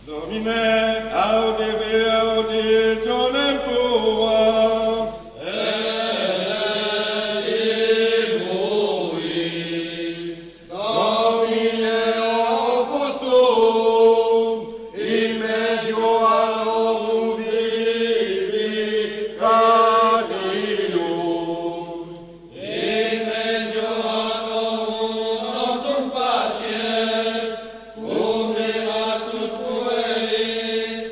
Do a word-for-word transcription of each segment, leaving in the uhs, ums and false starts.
Domine, audivi auditionem tua, et imui. Domine, opus tuum, in medio annorum vivificatium. In medio annorum noctum facies, cum actus pueris,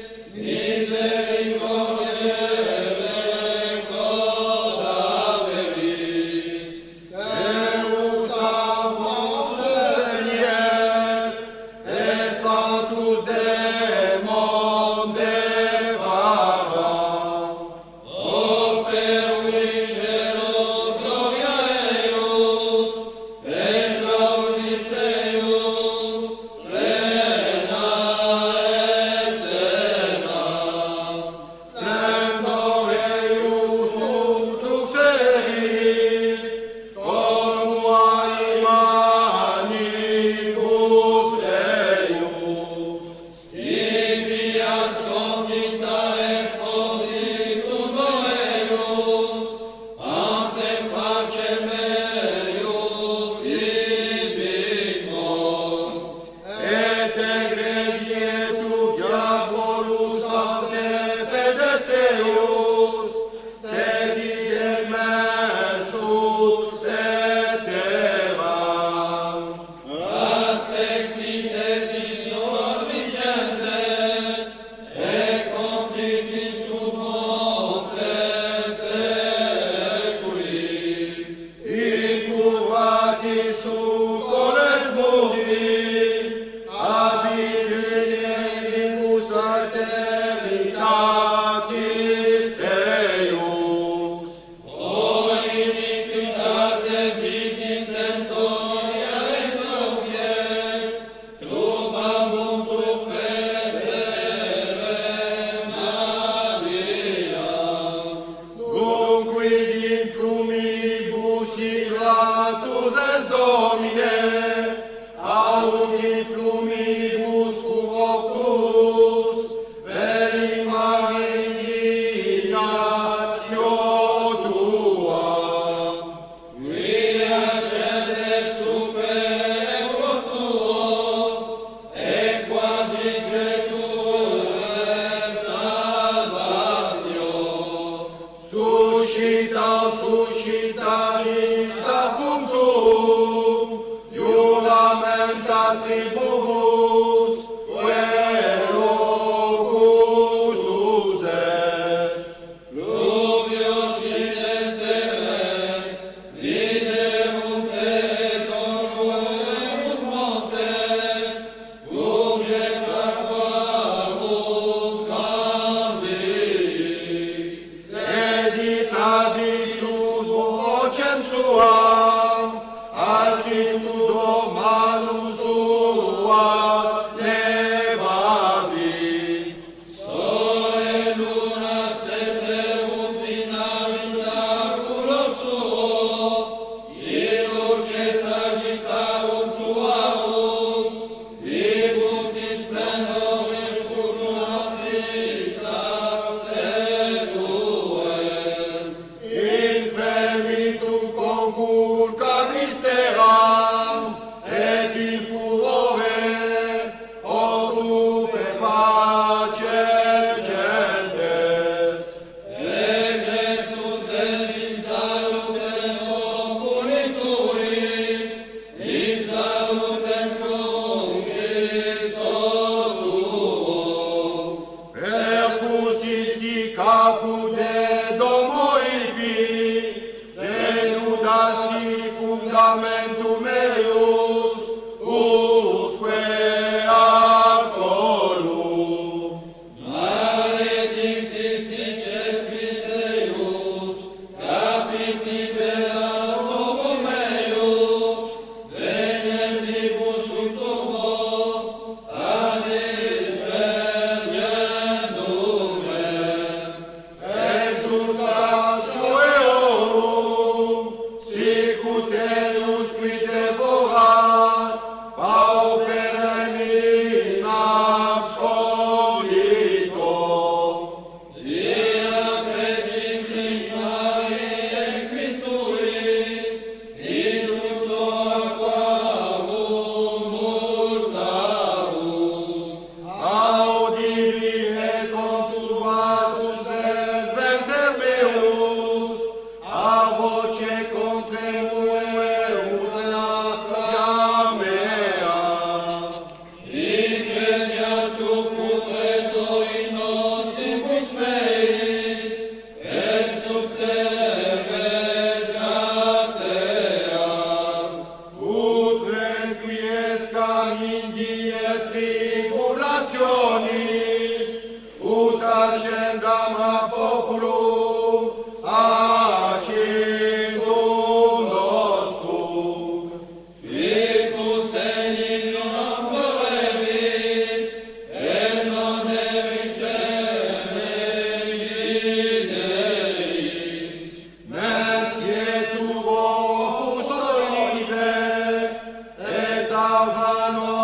misericordiae codaveris. Deus sanctus veniet, et sanctus Demon defarat. Operui celos gloria eius, et laudis eius, plena est terra. Splendor eius sublux erit, conua imanibus eius. tribulationis, ut accendam a populum acindum nostrum. Ficus enim non volevit, et non evicem evideis. Mens tu opus olive, et alvano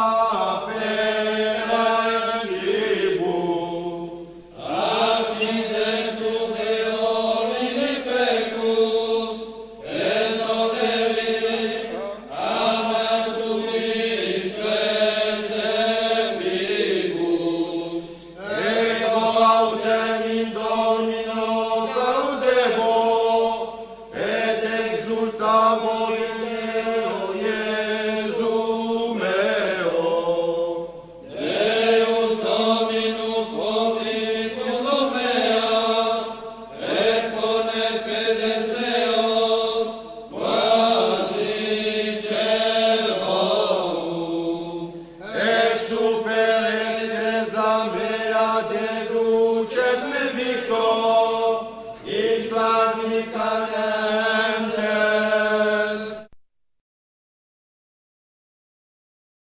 afferre cibum. Accidentum Deo vini pecus, et non evit, amantum in persequibus. Ego autem in Domino gaudemo, et exultamo in Deo Iesu meo. Deus Dominus fortitudo mea, et pones pedes meos, quasi celorum. Et super extesa mea deducet me victor, in sanctis carne